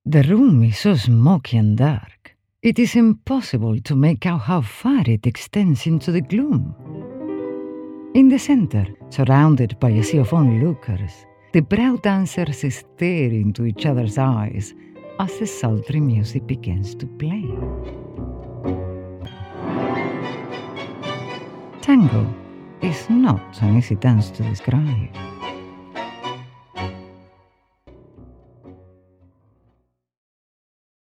The room is so smoky and dark. It is impossible to make out how far it extends into the gloom. In the center, surrounded by a sea of onlookers, the brow dancers stare into each other's eyes as the sultry music begins to play. Tango is not an easy dance to describe.